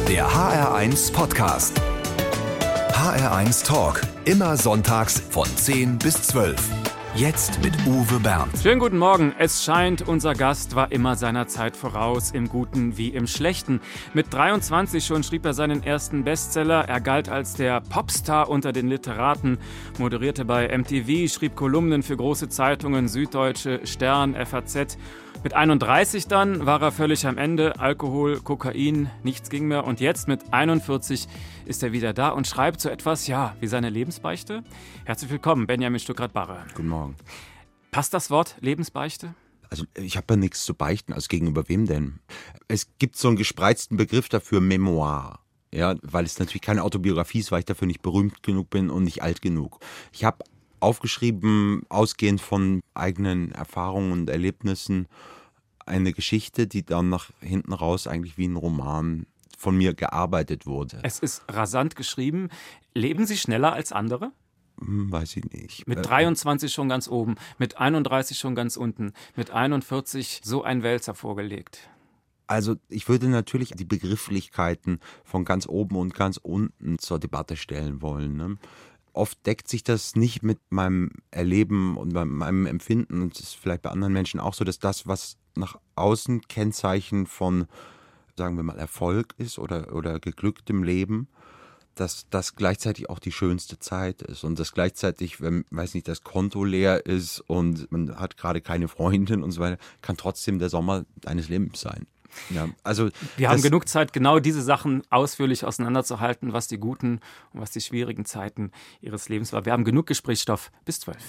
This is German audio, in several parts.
Der HR1 Podcast. HR1 Talk. Immer sonntags von 10 bis 12. Jetzt mit Uwe Bernd. Schönen guten Morgen. Es scheint, unser Gast war immer seiner Zeit voraus, im Guten wie im Schlechten. Mit 23 schon schrieb er seinen ersten Bestseller. Er galt als der Popstar unter den Literaten, moderierte bei MTV, schrieb Kolumnen für große Zeitungen, Süddeutsche, Stern, FAZ. Mit 31 dann war er völlig am Ende. Alkohol, Kokain, nichts ging mehr. Und jetzt mit 41 ist er wieder da und schreibt so etwas, wie seine Lebensbeichte. Herzlich willkommen, Benjamin Stuckrad-Barre. Guten Morgen. Passt das Wort Lebensbeichte? Also ich habe ja nichts zu beichten, also gegenüber wem denn? Es gibt so einen gespreizten Begriff dafür, Memoir. Ja, weil es natürlich keine Autobiografie ist, weil ich dafür nicht berühmt genug bin und nicht alt genug. Ich habe aufgeschrieben, ausgehend von eigenen Erfahrungen und Erlebnissen, eine Geschichte, die dann nach hinten raus eigentlich wie ein Roman von mir gearbeitet wurde. Es ist rasant geschrieben. Leben Sie schneller als andere? Weiß ich nicht. Mit 23 schon ganz oben, mit 31 schon ganz unten, mit 41 so ein Wälzer vorgelegt. Also ich würde natürlich die Begrifflichkeiten von ganz oben und ganz unten zur Debatte stellen wollen, ne? Oft deckt sich das nicht mit meinem Erleben und meinem Empfinden, und es ist vielleicht bei anderen Menschen auch so, dass das, was nach außen Kennzeichen von, sagen wir mal, Erfolg ist oder geglücktem Leben, dass das gleichzeitig auch die schönste Zeit ist und dass gleichzeitig, wenn, weiß nicht, das Konto leer ist und man hat gerade keine Freundin und so weiter, kann trotzdem der Sommer deines Lebens sein. Ja, also wir haben genug Zeit, genau diese Sachen ausführlich auseinanderzuhalten, was die guten und was die schwierigen Zeiten Ihres Lebens war. Wir haben genug Gesprächsstoff. Bis 12.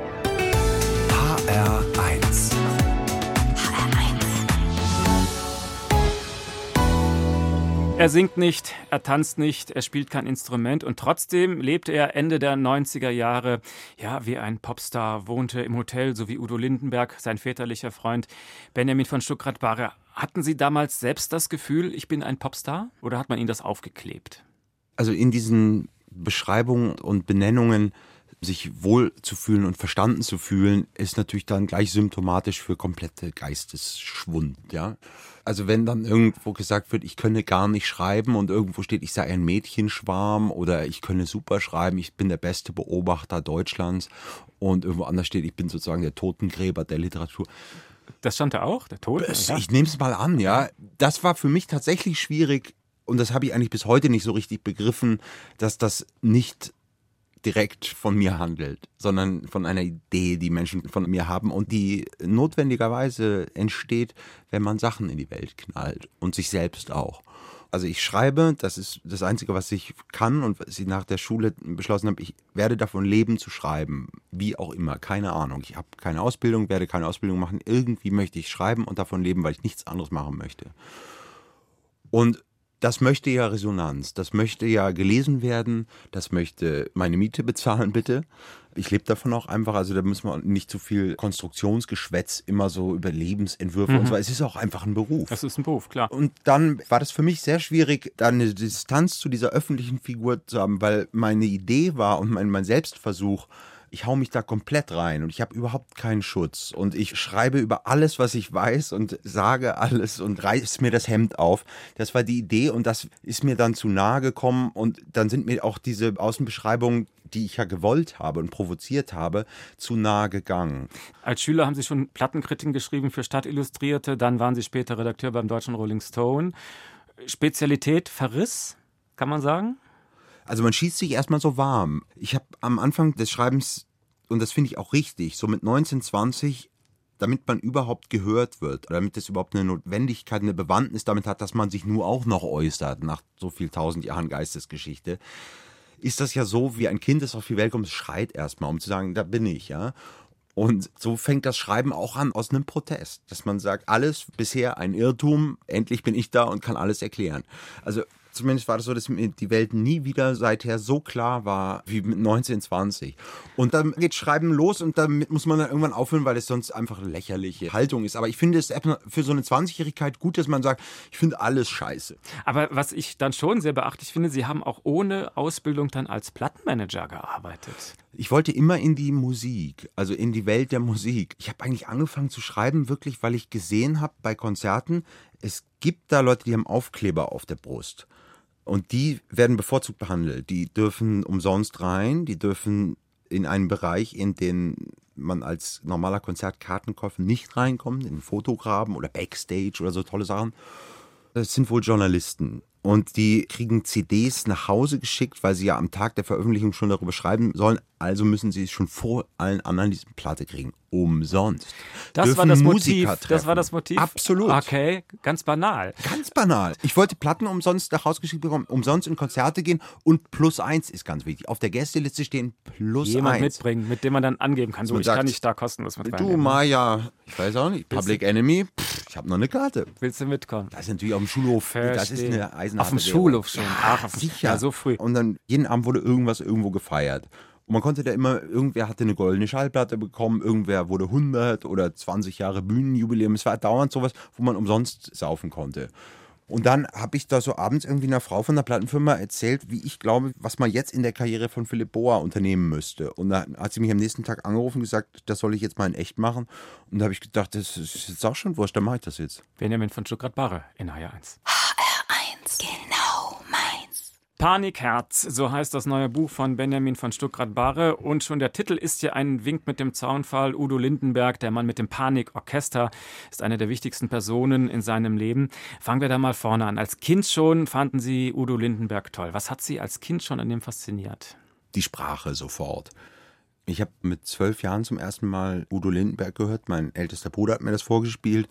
HR1. Er singt nicht, er tanzt nicht, er spielt kein Instrument und trotzdem lebte er Ende der 90er Jahre wie ein Popstar, wohnte im Hotel, so wie Udo Lindenberg, sein väterlicher Freund Benjamin von Stuckrad-Barre. Hatten Sie damals selbst das Gefühl, ich bin ein Popstar, oder hat man Ihnen das aufgeklebt? Also in diesen Beschreibungen und Benennungen, sich wohl zu fühlen und verstanden zu fühlen, ist natürlich dann gleich symptomatisch für komplette Geistesschwund, ja. Also wenn dann irgendwo gesagt wird, ich könne gar nicht schreiben und irgendwo steht, ich sei ein Mädchenschwarm oder ich könne super schreiben, ich bin der beste Beobachter Deutschlands und irgendwo anders steht, ich bin sozusagen der Totengräber der Literatur. Das stand da auch, der Tod? Ich nehme es mal an, ja. Das war für mich tatsächlich schwierig und das habe ich eigentlich bis heute nicht so richtig begriffen, dass das nicht direkt von mir handelt, sondern von einer Idee, die Menschen von mir haben und die notwendigerweise entsteht, wenn man Sachen in die Welt knallt und sich selbst auch. Also ich schreibe, das ist das Einzige, was ich kann und was ich nach der Schule beschlossen habe, ich werde davon leben zu schreiben, wie auch immer, keine Ahnung. Ich habe keine Ausbildung, werde keine Ausbildung machen, irgendwie möchte ich schreiben und davon leben, weil ich nichts anderes machen möchte. Und das möchte ja Resonanz, das möchte ja gelesen werden, das möchte meine Miete bezahlen, bitte. Ich lebe davon auch einfach, also da müssen wir nicht zu viel Konstruktionsgeschwätz immer so über Lebensentwürfe und so. Es ist auch einfach ein Beruf. Es ist ein Beruf, klar. Und dann war das für mich sehr schwierig, da eine Distanz zu dieser öffentlichen Figur zu haben, weil meine Idee war und mein Selbstversuch, ich hau mich da komplett rein und ich habe überhaupt keinen Schutz und ich schreibe über alles, was ich weiß und sage alles und reiß mir das Hemd auf. Das war die Idee und das ist mir dann zu nahe gekommen und dann sind mir auch diese Außenbeschreibungen, die ich ja gewollt habe und provoziert habe, zu nahe gegangen. Als Schüler haben Sie schon Plattenkritiken geschrieben für Stadtillustrierte, dann waren Sie später Redakteur beim deutschen Rolling Stone. Spezialität Verriss, kann man sagen? Also man schießt sich erstmal so warm. Ich habe am Anfang des Schreibens, und das finde ich auch richtig, so mit 19, 20, damit man überhaupt gehört wird, damit es überhaupt eine Notwendigkeit, eine Bewandtnis damit hat, dass man sich nur auch noch äußert nach so viel 1000 Jahren Geistesgeschichte, ist das ja so, wie ein Kind, das auf die Welt kommt, schreit erstmal, um zu sagen, da bin ich, ja. Und so fängt das Schreiben auch an aus einem Protest, dass man sagt, alles bisher ein Irrtum, endlich bin ich da und kann alles erklären. Also zumindest war das so, dass mir die Welt nie wieder seither so klar war wie mit 19, 20. Und dann geht Schreiben los und damit muss man dann irgendwann aufhören, weil es sonst einfach eine lächerliche Haltung ist. Aber ich finde es für so eine 20-Jährigkeit gut, dass man sagt, ich finde alles scheiße. Aber was ich dann schon sehr beachtlich finde, Sie haben auch ohne Ausbildung dann als Plattenmanager gearbeitet. Ich wollte immer in die Musik, also in die Welt der Musik. Ich habe eigentlich angefangen zu schreiben, wirklich, weil ich gesehen habe bei Konzerten, es gibt da Leute, die haben Aufkleber auf der Brust. Und die werden bevorzugt behandelt. Die dürfen umsonst rein, die dürfen in einen Bereich, in den man als normaler Konzertkartenkäufer nicht reinkommt, in Fotograben oder Backstage oder so tolle Sachen. Das sind wohl Journalisten. Und die kriegen CDs nach Hause geschickt, weil sie ja am Tag der Veröffentlichung schon darüber schreiben sollen. Also müssen sie schon vor allen anderen diese Platte kriegen. Umsonst. Das war das Motiv. Das war das Motiv? Absolut. Okay, ganz banal. Ganz banal. Ich wollte Platten umsonst nach Hause geschickt bekommen, umsonst in Konzerte gehen und +1 ist ganz wichtig. Auf der Gästeliste stehen +1. Jemand mitbringen, mit dem man dann angeben kann. So, ich kann nicht da kostenlos mit reinnehmen. Du, Maja, ich weiß auch nicht, Public Enemy, ich habe noch eine Karte. Willst du mitkommen? Das ist natürlich auf dem Schulhof. Verstehe. Das ist eine eisenharte Auf dem Währung. Schulhof schon. Ach, Sicher. Ja, so früh. Und dann jeden Abend wurde irgendwas irgendwo gefeiert. Und man konnte da immer, irgendwer hatte eine goldene Schallplatte bekommen, irgendwer wurde 100 oder 20 Jahre Bühnenjubiläum. Es war dauernd sowas, wo man umsonst saufen konnte. Und dann habe ich da so abends irgendwie einer Frau von der Plattenfirma erzählt, wie ich glaube, was man jetzt in der Karriere von Philipp Boa unternehmen müsste. Und da hat sie mich am nächsten Tag angerufen und gesagt, das soll ich jetzt mal in echt machen. Und da habe ich gedacht, das ist jetzt auch schon wurscht, dann mache ich das jetzt. Benjamin von Stuttgart-Barre in HR1. HR1, genau meins. Panikherz, so heißt das neue Buch von Benjamin von Stuttgart-Barre. Und schon der Titel ist ja ein Wink mit dem Zaunpfahl. Udo Lindenberg, der Mann mit dem Panikorchester, ist eine der wichtigsten Personen in seinem Leben. Fangen wir da mal vorne an. Als Kind schon fanden Sie Udo Lindenberg toll. Was hat Sie als Kind schon an dem fasziniert? Die Sprache sofort. Ich habe mit 12 Jahren zum ersten Mal Udo Lindenberg gehört. Mein ältester Bruder hat mir das vorgespielt.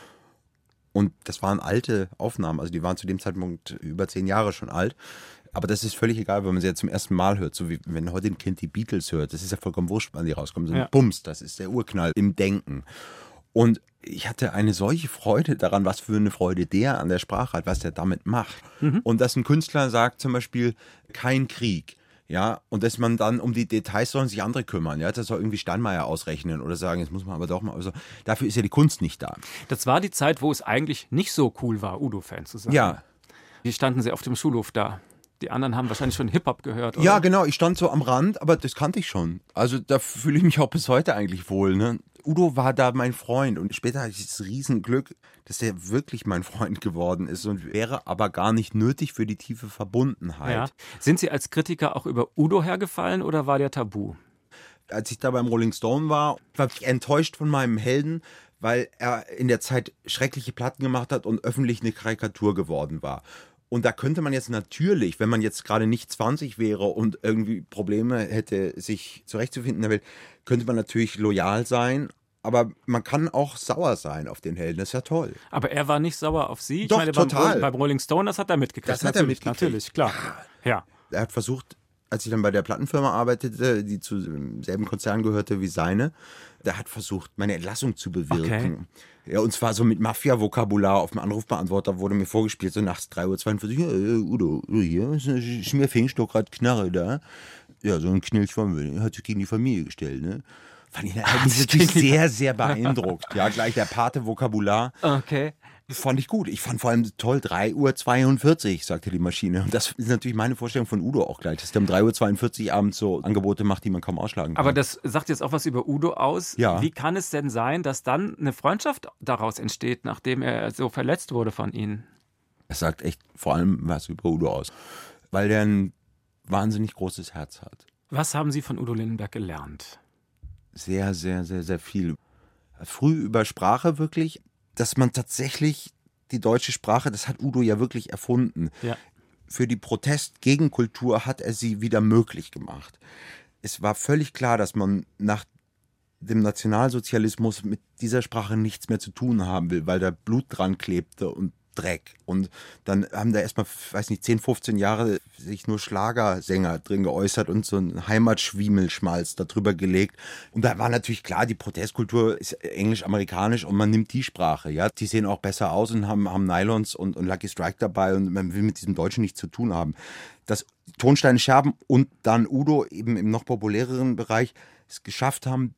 Und das waren alte Aufnahmen. Also die waren zu dem Zeitpunkt über 10 Jahre schon alt. Aber das ist völlig egal, wenn man sie jetzt zum ersten Mal hört. So wie wenn heute ein Kind die Beatles hört. Das ist ja vollkommen wurscht, wann die rauskommen. So ein Bums, das ist der Urknall im Denken. Und ich hatte eine solche Freude daran, was für eine Freude der an der Sprache hat, was der damit macht. Und dass ein Künstler sagt zum Beispiel, kein Krieg. Ja, und dass man dann um die Details sollen sich andere kümmern. Ja, das soll irgendwie Steinmeier ausrechnen oder sagen, jetzt muss man aber doch mal. Also, dafür ist ja die Kunst nicht da. Das war die Zeit, wo es eigentlich nicht so cool war, Udo-Fan zu sein. Ja. Wie standen Sie auf dem Schulhof da? Die anderen haben wahrscheinlich schon Hip-Hop gehört, oder? Ja, genau. Ich stand so am Rand, aber das kannte ich schon. Also da fühle ich mich auch bis heute eigentlich wohl. Ne? Udo war da mein Freund und später hatte ich das Riesenglück, dass er wirklich mein Freund geworden ist und wäre aber gar nicht nötig für die tiefe Verbundenheit. Ja. Sind Sie als Kritiker auch über Udo hergefallen oder war der tabu? Als ich da beim Rolling Stone war ich enttäuscht von meinem Helden, weil er in der Zeit schreckliche Platten gemacht hat und öffentlich eine Karikatur geworden war. Und da könnte man jetzt natürlich, wenn man jetzt gerade nicht 20 wäre und irgendwie Probleme hätte, sich zurechtzufinden in der Welt, könnte man natürlich loyal sein. Aber man kann auch sauer sein auf den Helden, das ist ja toll. Aber er war nicht sauer auf Sie? Doch, ich meine, total. Beim Rolling Stone, das hat er mitgekriegt. Das hat er mitgekriegt. Natürlich, klar. Ja. Er hat versucht, als ich dann bei der Plattenfirma arbeitete, die zu selben Konzern gehörte wie seine, der hat versucht, meine Entlassung zu bewirken. Okay. Ja, und zwar so mit Mafia-Vokabular auf dem Anrufbeantworter wurde mir vorgespielt, so nachts 3:42 Uhr. Udo, hier ist mir fängst doch gerade Knarre da. Ja, so ein Knilch von mir, hat sich gegen die Familie gestellt, ne? Fand ich natürlich sehr, sehr beeindruckt. Ja, gleich der Pate-Vokabular. Okay. Das fand ich gut. Ich fand vor allem toll, 3:42 Uhr, sagte die Maschine. Und das ist natürlich meine Vorstellung von Udo auch gleich, dass der um 3:42 Uhr abends so Angebote macht, die man kaum ausschlagen kann. Aber das sagt jetzt auch was über Udo aus. Ja. Wie kann es denn sein, dass dann eine Freundschaft daraus entsteht, nachdem er so verletzt wurde von Ihnen? Es sagt echt vor allem was über Udo aus, weil der ein wahnsinnig großes Herz hat. Was haben Sie von Udo Lindenberg gelernt? Sehr, sehr, sehr, sehr viel. Früh über Sprache wirklich, dass man tatsächlich die deutsche Sprache, das hat Udo ja wirklich erfunden. Ja. Für die Protest-Gegenkultur hat er sie wieder möglich gemacht. Es war völlig klar, dass man nach dem Nationalsozialismus mit dieser Sprache nichts mehr zu tun haben will, weil da Blut dran klebte und Dreck. Und dann haben da erstmal, 10, 15 Jahre sich nur Schlagersänger drin geäußert und so ein Heimatschwiemelschmalz darüber gelegt. Und da war natürlich klar, die Protestkultur ist englisch-amerikanisch und man nimmt die Sprache. Ja, die sehen auch besser aus und haben Nylons und Lucky Strike dabei und man will mit diesem Deutschen nichts zu tun haben. Dass Tonsteine Scherben und dann Udo eben im noch populäreren Bereich es geschafft haben,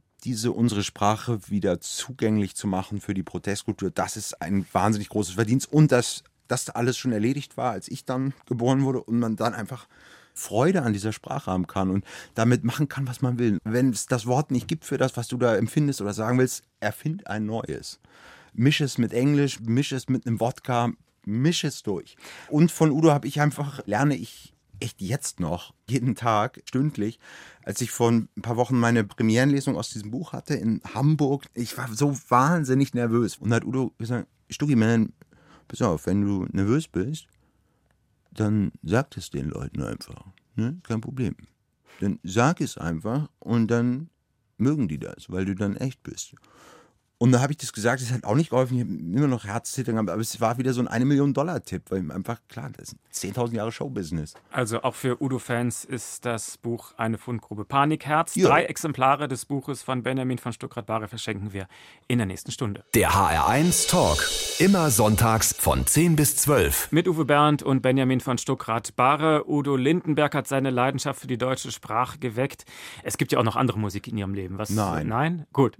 unsere Sprache wieder zugänglich zu machen für die Protestkultur, das ist ein wahnsinnig großes Verdienst. Und dass das alles schon erledigt war, als ich dann geboren wurde und man dann einfach Freude an dieser Sprache haben kann und damit machen kann, was man will. Wenn es das Wort nicht gibt für das, was du da empfindest oder sagen willst, erfind ein neues. Misch es mit Englisch, misch es mit einem Wodka, mische es durch. Und von Udo lerne ich echt jetzt noch, jeden Tag, stündlich, als ich vor ein paar Wochen meine Premierenlesung aus diesem Buch hatte in Hamburg. Ich war so wahnsinnig nervös. Und da hat Udo gesagt, Stuggi, man, pass auf, wenn du nervös bist, dann sag es den Leuten einfach. Ne? Kein Problem. Dann sag es einfach und dann mögen die das, weil du dann echt bist. Und da habe ich das gesagt, das hat auch nicht geholfen, ich habe immer noch Herzzittern gehabt, aber es war wieder so ein $1-Million-Tipp, weil einfach, klar, das ist 10.000 Jahre Showbusiness. Also auch für Udo-Fans ist das Buch eine Fundgrube. Panikherz. Ja. 3 Exemplare des Buches von Benjamin von Stuckrad-Barre verschenken wir in der nächsten Stunde. Der HR1 Talk. Immer sonntags von 10 bis 12. Mit Uwe Bernd und Benjamin von Stuckrad-Barre. Udo Lindenberg hat seine Leidenschaft für die deutsche Sprache geweckt. Es gibt ja auch noch andere Musik in ihrem Leben. Was? Nein. Nein? Gut.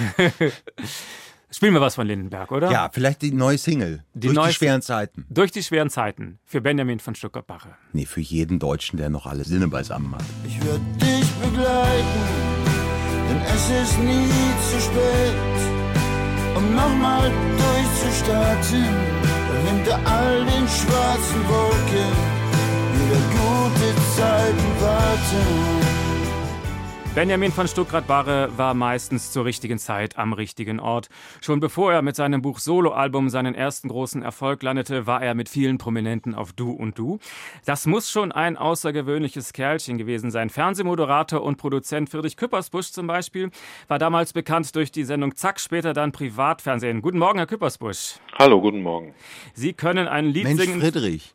Spielen wir was von Lindenberg, oder? Ja, vielleicht die neue Single. Durch die schweren Zeiten. Durch die schweren Zeiten. Für Benjamin von Stuckrad-Barre. Nee, für jeden Deutschen, der noch alle Sinne beisammen hat. Ich werde dich begleiten, denn es ist nie zu spät, um nochmal durchzustarten. Hinter all den schwarzen Wolken wieder gute Zeiten warten. Benjamin von Stuckrad-Barre war meistens zur richtigen Zeit am richtigen Ort. Schon bevor er mit seinem Buch Soloalbum seinen ersten großen Erfolg landete, war er mit vielen Prominenten auf Du und Du. Das muss schon ein außergewöhnliches Kerlchen gewesen sein. Fernsehmoderator und Produzent Friedrich Küppersbusch zum Beispiel war damals bekannt durch die Sendung Zack, später dann Privatfernsehen. Guten Morgen, Herr Küppersbusch. Hallo, guten Morgen. Sie können ein Lied Mensch, singen. Friedrich.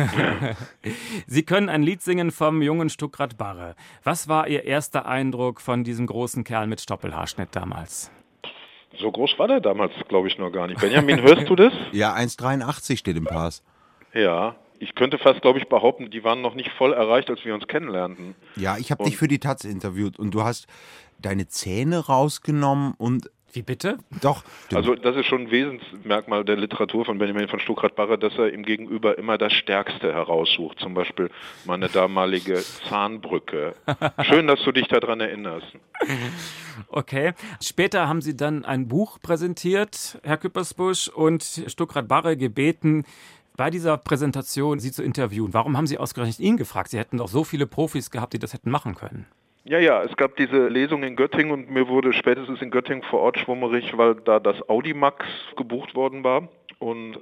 Sie können ein Lied singen vom jungen Stuckrad-Barre. Was war Ihr erster Eindruck von diesem großen Kerl mit Stoppelhaarschnitt damals? So groß war der damals, glaube ich, noch gar nicht. Benjamin, hörst du das? Ja, 1,83 steht im Pass. Ja, ich könnte fast, glaube ich, behaupten, die waren noch nicht voll erreicht, als wir uns kennenlernten. Ja, ich habe dich für die Taz interviewt und du hast deine Zähne rausgenommen und... Wie bitte? Doch. Also das ist schon ein Wesensmerkmal der Literatur von Benjamin von Stuckrad-Barre, dass er ihm gegenüber immer das Stärkste heraussucht. Zum Beispiel meine damalige Zahnbrücke. Schön, dass du dich daran erinnerst. Okay. Später haben Sie dann ein Buch präsentiert, Herr Küppersbusch, und Stuckrad-Barre gebeten, bei dieser Präsentation Sie zu interviewen. Warum haben Sie ausgerechnet ihn gefragt? Sie hätten doch so viele Profis gehabt, die das hätten machen können. Ja, es gab diese Lesung in Göttingen und mir wurde spätestens in Göttingen vor Ort schwummerig, weil da das Audimax gebucht worden war. Und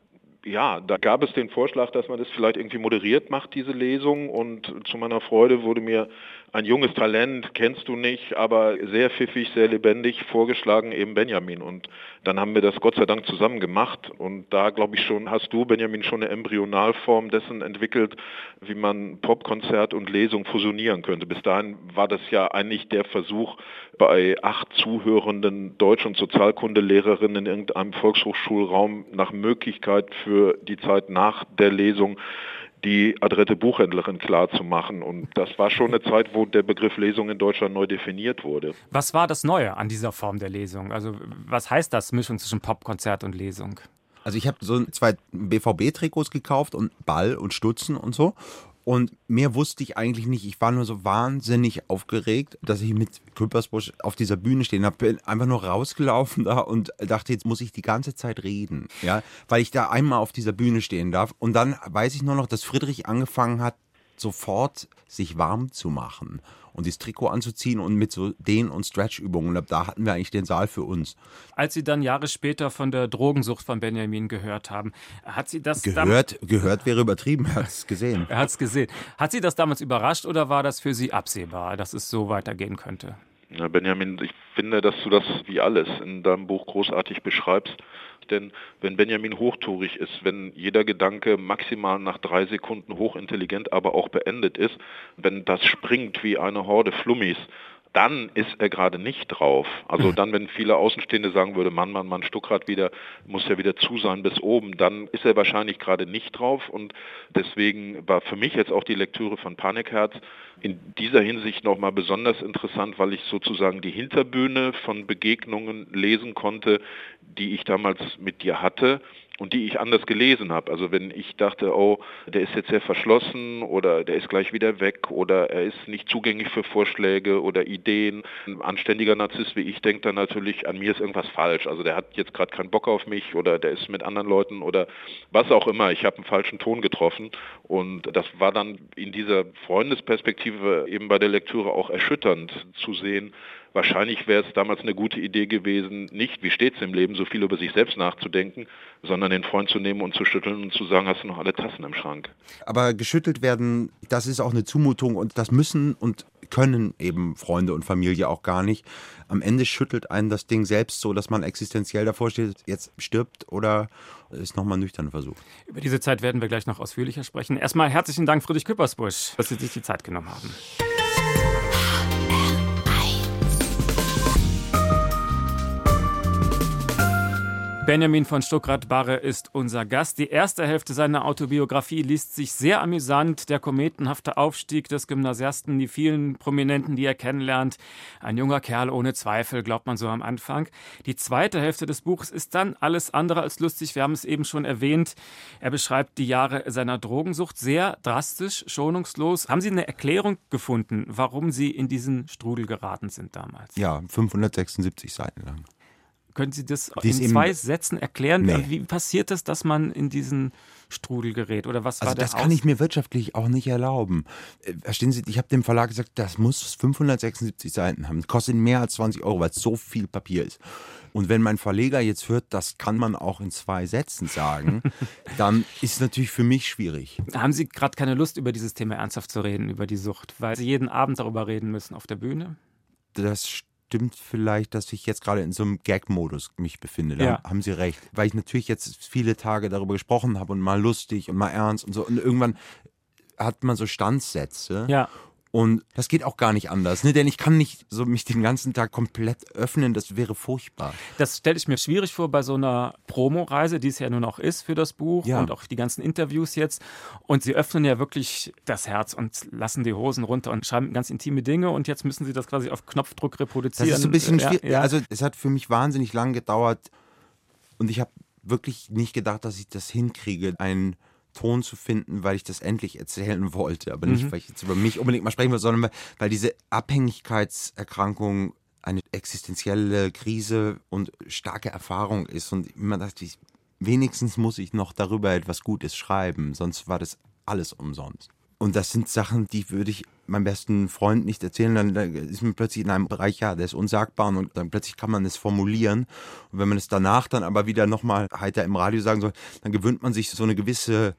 ja, da gab es den Vorschlag, dass man das vielleicht irgendwie moderiert macht, diese Lesung. Und zu meiner Freude wurde mir ein junges Talent, kennst du nicht, aber sehr pfiffig, sehr lebendig vorgeschlagen, eben Benjamin. Und dann haben wir das Gott sei Dank zusammen gemacht. Und da, glaube ich schon, hast du, Benjamin, schon eine Embryonalform dessen entwickelt, wie man Popkonzert und Lesung fusionieren könnte. Bis dahin war das ja eigentlich der Versuch, bei 8 zuhörenden Deutsch- und Sozialkundelehrerinnen in irgendeinem Volkshochschulraum nach Möglichkeit für die Zeit nach der Lesung die adrette Buchhändlerin klar zu machen. Und das war schon eine Zeit, wo der Begriff Lesung in Deutschland neu definiert wurde. Was war das Neue an dieser Form der Lesung? Also was heißt das, Mischung zwischen Popkonzert und Lesung? Also ich habe so 2 BVB-Trikots gekauft und Ball und Stutzen und so. Und mehr wusste ich eigentlich nicht. Ich war nur so wahnsinnig aufgeregt, dass ich mit Küppersbusch auf dieser Bühne stehen habe. Bin einfach nur rausgelaufen da und dachte, jetzt muss ich die ganze Zeit reden. Ja, weil ich da einmal auf dieser Bühne stehen darf. Und dann weiß ich nur noch, dass Friedrich angefangen hat, sofort sich warm zu machen und das Trikot anzuziehen und mit so Dehn- und Stretch-Übungen. Und da hatten wir eigentlich den Saal für uns. Als Sie dann Jahre später von der Drogensucht von Benjamin gehört haben, hat Sie das... Gehört wäre übertrieben, er hat es gesehen. Er hat es gesehen. Hat Sie das damals überrascht oder war das für Sie absehbar, dass es so weitergehen könnte? Ja, Benjamin, ich finde, dass du das wie alles in deinem Buch großartig beschreibst. Denn wenn Benjamin hochtourig ist, wenn jeder Gedanke maximal nach 3 Sekunden hochintelligent, aber auch beendet ist, wenn das springt wie eine Horde Flummis, dann ist er gerade nicht drauf. Also dann, wenn viele Außenstehende sagen würde, Mann, Stuckrad wieder, muss ja wieder zu sein bis oben, dann ist er wahrscheinlich gerade nicht drauf. Und deswegen war für mich jetzt auch die Lektüre von Panikherz in dieser Hinsicht nochmal besonders interessant, weil ich sozusagen die Hinterbühne von Begegnungen lesen konnte, die ich damals mit dir hatte. und die ich anders gelesen habe. Also wenn ich dachte, oh, der ist jetzt sehr verschlossen oder der ist gleich wieder weg oder er ist nicht zugänglich für Vorschläge oder Ideen. Ein anständiger Narzisst wie ich denkt dann natürlich, an mir ist irgendwas falsch. Also der hat jetzt gerade keinen Bock auf mich oder der ist mit anderen Leuten oder was auch immer. Ich habe einen falschen Ton getroffen und das war dann in dieser Freundesperspektive eben bei der Lektüre auch erschütternd zu sehen. Wahrscheinlich wäre es damals eine gute Idee gewesen, nicht, wie steht es im Leben, so viel über sich selbst nachzudenken, sondern den Freund zu nehmen und zu schütteln und zu sagen, hast du noch alle Tassen im Schrank? Aber geschüttelt werden, das ist auch eine Zumutung und das müssen und können eben Freunde und Familie auch gar nicht. Am Ende schüttelt einen das Ding selbst so, dass man existenziell davor steht, jetzt stirbt oder ist nochmal ein nüchterner Versuch. Über diese Zeit werden wir gleich noch ausführlicher sprechen. Erstmal herzlichen Dank, Friedrich Küppersbusch, dass Sie sich die Zeit genommen haben. Benjamin von Stuckrad-Barre ist unser Gast. Die erste Hälfte seiner Autobiografie liest sich sehr amüsant. Der kometenhafte Aufstieg des Gymnasiasten, die vielen Prominenten, die er kennenlernt. Ein junger Kerl ohne Zweifel, glaubt man so am Anfang. Die zweite Hälfte des Buches ist dann alles andere als lustig. Wir haben es eben schon erwähnt. Er beschreibt die Jahre seiner Drogensucht sehr drastisch, schonungslos. Haben Sie eine Erklärung gefunden, warum Sie in diesen Strudel geraten sind damals? Ja, 576 Seiten lang. Können Sie das in 2 Sätzen erklären? Nee. Wie passiert es, dass man in diesen Strudel gerät? Oder was war der das kann ich mir wirtschaftlich auch nicht erlauben. Verstehen Sie, ich habe dem Verlag gesagt, das muss 576 Seiten haben. Das kostet mehr als 20 €, weil es so viel Papier ist. Und wenn mein Verleger jetzt hört, das kann man auch in 2 Sätzen sagen, dann ist es natürlich für mich schwierig. Haben Sie gerade keine Lust, über dieses Thema ernsthaft zu reden, über die Sucht? Weil Sie jeden Abend darüber reden müssen auf der Bühne? Das stimmt vielleicht, dass ich jetzt gerade in so einem Gag-Modus mich befinde. Da haben Sie recht. Weil ich natürlich jetzt viele Tage darüber gesprochen habe und mal lustig und mal ernst und so. Und irgendwann hat man so Standsätze. Ja. Und das geht auch gar nicht anders, ne? Denn ich kann nicht so mich den ganzen Tag komplett öffnen, das wäre furchtbar. Das stelle ich mir schwierig vor bei so einer Promoreise, die es ja nun auch ist für das Buch und auch die ganzen Interviews jetzt. Und Sie öffnen ja wirklich das Herz und lassen die Hosen runter und schreiben ganz intime Dinge und jetzt müssen Sie das quasi auf Knopfdruck reproduzieren. Das ist so ein bisschen schwierig. Ja. Also es hat für mich wahnsinnig lang gedauert und ich habe wirklich nicht gedacht, dass ich das hinkriege, einen Ton zu finden, weil ich das endlich erzählen wollte. Aber nicht, weil ich jetzt über mich unbedingt mal sprechen will, sondern weil diese Abhängigkeitserkrankung eine existenzielle Krise und starke Erfahrung ist. Und immer dachte ich, wenigstens muss ich noch darüber etwas Gutes schreiben, sonst war das alles umsonst. Und das sind Sachen, die würde ich meinem besten Freund nicht erzählen. Dann ist man plötzlich in einem Bereich, der ist unsagbar und dann plötzlich kann man es formulieren. Und wenn man es danach dann aber wieder nochmal heiter im Radio sagen soll, dann gewöhnt man sich so eine gewisse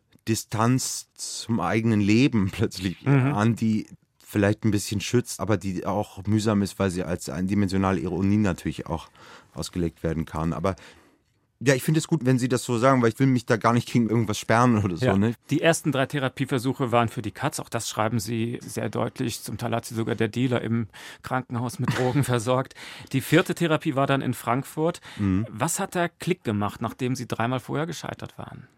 Distanz zum eigenen Leben plötzlich an, die vielleicht ein bisschen schützt, aber die auch mühsam ist, weil sie als eindimensionale Ironie natürlich auch ausgelegt werden kann. Aber ja, ich finde es gut, wenn Sie das so sagen, weil ich will mich da gar nicht gegen irgendwas sperren oder so. Ne? Die ersten 3 Therapieversuche waren für die Katz, auch das schreiben Sie sehr deutlich. Zum Teil hat sie sogar der Dealer im Krankenhaus mit Drogen versorgt. Die 4. Therapie war dann in Frankfurt. Was hat da Klick gemacht, nachdem Sie 3-mal vorher gescheitert waren?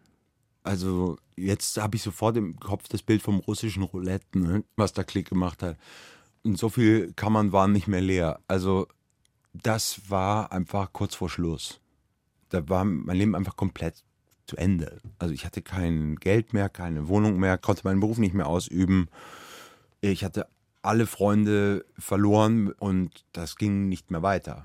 Also jetzt habe ich sofort im Kopf das Bild vom russischen Roulette, ne? Was da Klick gemacht hat. Und so viel Kammern waren nicht mehr leer. Also das war einfach kurz vor Schluss. Da war mein Leben einfach komplett zu Ende. Also ich hatte kein Geld mehr, keine Wohnung mehr, konnte meinen Beruf nicht mehr ausüben. Ich hatte alle Freunde verloren und das ging nicht mehr weiter.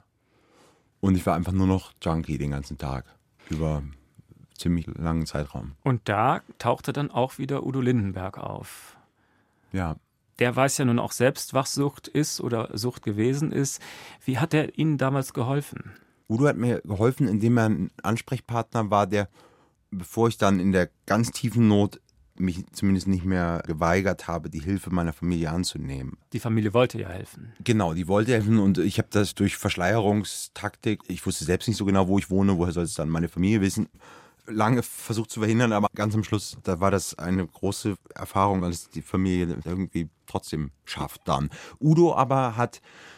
Und ich war einfach nur noch Junkie den ganzen Tag, über einen ziemlich langen Zeitraum. Und da tauchte dann auch wieder Udo Lindenberg auf. Ja. Der weiß ja nun auch selbst, was Sucht ist oder Sucht gewesen ist. Wie hat er Ihnen damals geholfen? Udo hat mir geholfen, indem er ein Ansprechpartner war, der, bevor ich dann in der ganz tiefen Not mich zumindest nicht mehr geweigert habe, die Hilfe meiner Familie anzunehmen. Die Familie wollte ja helfen. Genau, die wollte helfen und ich habe das durch Verschleierungstaktik, ich wusste selbst nicht so genau, wo ich wohne, woher soll es dann meine Familie wissen, lange versucht zu verhindern, aber ganz am Schluss, da war das eine große Erfahrung, weil es die Familie irgendwie trotzdem schafft dann. Udo aber hat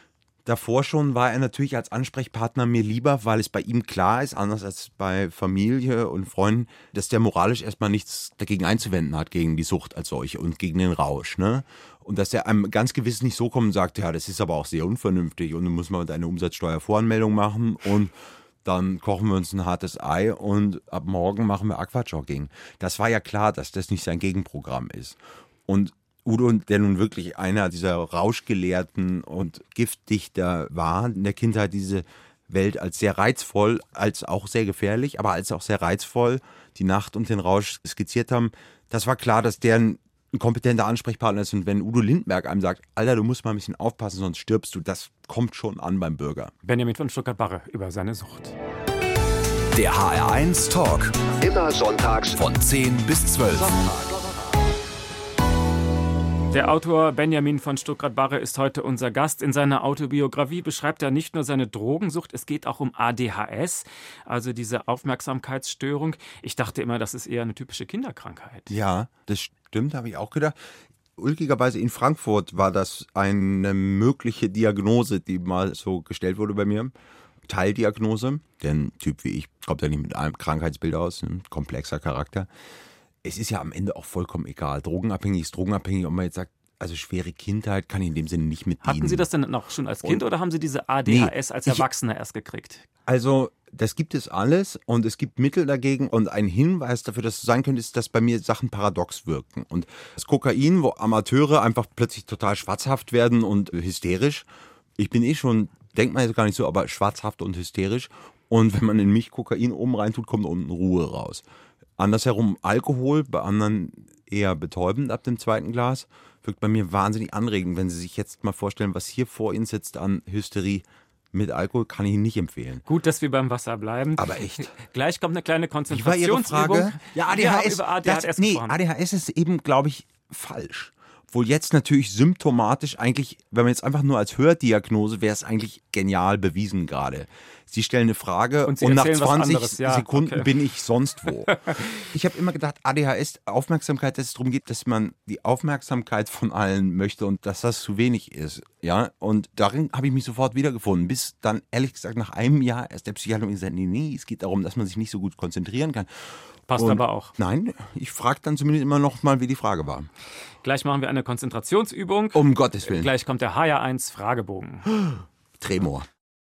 davor schon, war er natürlich als Ansprechpartner mir lieber, weil es bei ihm klar ist, anders als bei Familie und Freunden, dass der moralisch erstmal nichts dagegen einzuwenden hat, gegen die Sucht als solche und gegen den Rausch, ne? Und dass er einem ganz gewiss nicht so kommt und sagt, ja, das ist aber auch sehr unvernünftig und du musst mal deine Umsatzsteuervoranmeldung machen und dann kochen wir uns ein hartes Ei und ab morgen machen wir Aquajogging. Das war ja klar, dass das nicht sein Gegenprogramm ist. Und Udo, der nun wirklich einer dieser Rauschgelehrten und Giftdichter war, in der Kindheit diese Welt als sehr reizvoll, als auch sehr gefährlich, aber als auch sehr reizvoll, die Nacht und den Rausch skizziert haben. Das war klar, dass der ein kompetenter Ansprechpartner ist. Und wenn Udo Lindenberg einem sagt, Alter, du musst mal ein bisschen aufpassen, sonst stirbst du, das kommt schon an beim Bürger. Benjamin von Stuttgart-Barre über seine Sucht. Der HR1 Talk. Immer sonntags von 10 bis 12. Der Autor Benjamin von Stuttgart-Barre ist heute unser Gast. In seiner Autobiografie beschreibt er nicht nur seine Drogensucht, es geht auch um ADHS, also diese Aufmerksamkeitsstörung. Ich dachte immer, das ist eher eine typische Kinderkrankheit. Ja, das stimmt, habe ich auch gedacht. Ulkigerweise in Frankfurt war das eine mögliche Diagnose, die mal so gestellt wurde bei mir. Teildiagnose, denn ein Typ wie ich kommt ja nicht mit einem Krankheitsbild aus, ein komplexer Charakter. Es ist ja am Ende auch vollkommen egal. Drogenabhängig ist drogenabhängig, ob man jetzt sagt, also schwere Kindheit kann ich in dem Sinne nicht mit dienen. Hatten Sie das denn noch schon als Kind oder haben Sie diese ADHS als Erwachsener erst gekriegt? Also das gibt es alles und es gibt Mittel dagegen und ein Hinweis dafür, dass es so sein könnte, ist, dass bei mir Sachen paradox wirken. Und das Kokain, wo Amateure einfach plötzlich total schwarzhaft werden und hysterisch. Ich bin schon, denkt man jetzt gar nicht so, aber schwarzhaft und hysterisch. Und wenn man in mich Kokain oben reintut, kommt unten Ruhe raus. Andersherum Alkohol, bei anderen eher betäubend ab dem zweiten Glas, wirkt bei mir wahnsinnig anregend. Wenn Sie sich jetzt mal vorstellen, was hier vor Ihnen sitzt an Hysterie mit Alkohol, kann ich Ihnen nicht empfehlen. Gut, dass wir beim Wasser bleiben. Aber echt. Gleich kommt eine kleine Wie war Konzentrationsübung. Ihre Frage? Ja, ADHS. ADHS ist eben, glaube ich, falsch. Obwohl jetzt natürlich symptomatisch eigentlich, wenn man jetzt einfach nur als Hördiagnose, wäre es eigentlich genial bewiesen gerade. Sie stellen eine Frage und nach 20 Sekunden bin ich sonst wo. Ich habe immer gedacht, ADHS, Aufmerksamkeit, dass es darum geht, dass man die Aufmerksamkeit von allen möchte und dass das zu wenig ist. Ja? Und darin habe ich mich sofort wiedergefunden. Bis dann, ehrlich gesagt, nach einem Jahr erst der Psychiater gesagt, nee, es geht darum, dass man sich nicht so gut konzentrieren kann. Passt aber auch. Nein, ich frage dann zumindest immer noch mal, wie die Frage war. Gleich machen wir eine Konzentrationsübung. Um Gottes Willen. Gleich kommt der HR1 Fragebogen. Tremor.